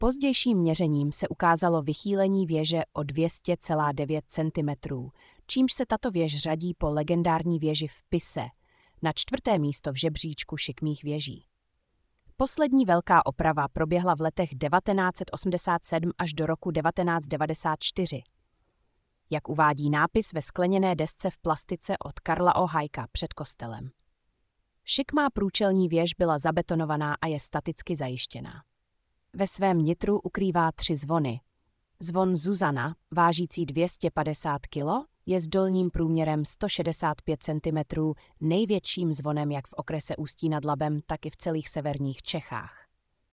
Pozdějším měřením se ukázalo vychýlení věže o 200,9 cm, čímž se tato věž řadí po legendární věži v Pise, na 4. místo v žebříčku šikmých věží. Poslední velká oprava proběhla v letech 1987 až do roku 1994. Jak uvádí nápis ve skleněné desce v plastice od Karla Ohajka před kostelem. Šikmá průčelní věž byla zabetonovaná a je staticky zajištěná. Ve svém nitru ukrývá 3 zvony. Zvon Zuzana, vážící 250 kg, je s dolním průměrem 165 cm největším zvonem jak v okrese Ústí nad Labem, tak i v celých severních Čechách.